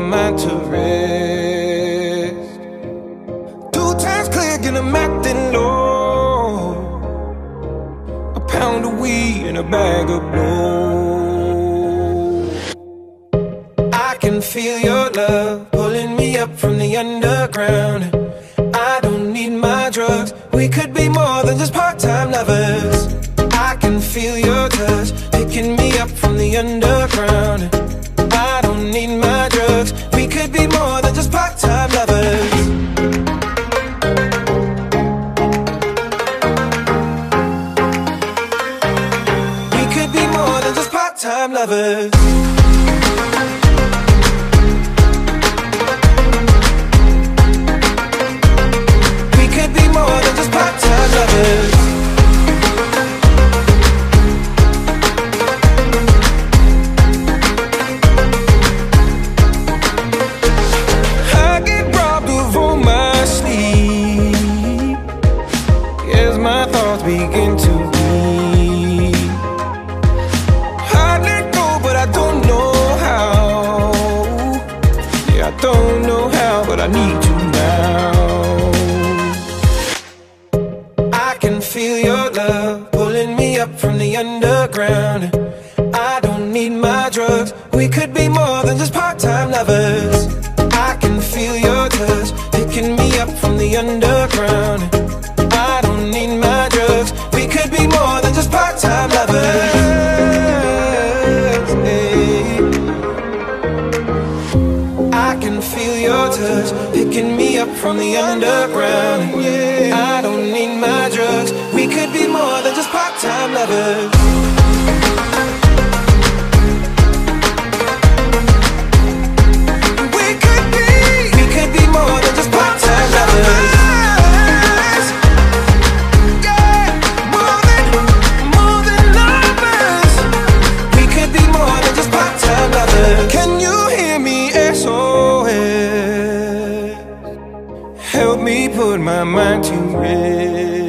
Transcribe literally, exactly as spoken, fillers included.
mind to rest. Two times click and I'm acting low. A pound of weed and a bag of blow. I can feel your love pulling me up from the underground. I don't need my drugs. We could be more than just part-time lovers. I can feel your touch picking me up from the underground. I don't need my drugs. We could be more than just part-time lovers. We could be more than just part-time lovers. We could be more than just part-time lovers. My thoughts begin to bleed. I let go, but I don't know how. Yeah, I don't know how, but I need you now. I can feel your love pulling me up from the underground. I don't need my drugs. We could be more than just part-time lovers. I can feel your touch picking me up from the underground. I don't need my drugs. We could be more than just part-time lovers. Hey. I can feel your touch picking me up from the underground. I don't need my drugs. We could be more than just part-time lovers. We could be, we could be more than just part-time lovers. Can you hear me? S O S. Help me put my mind to rest.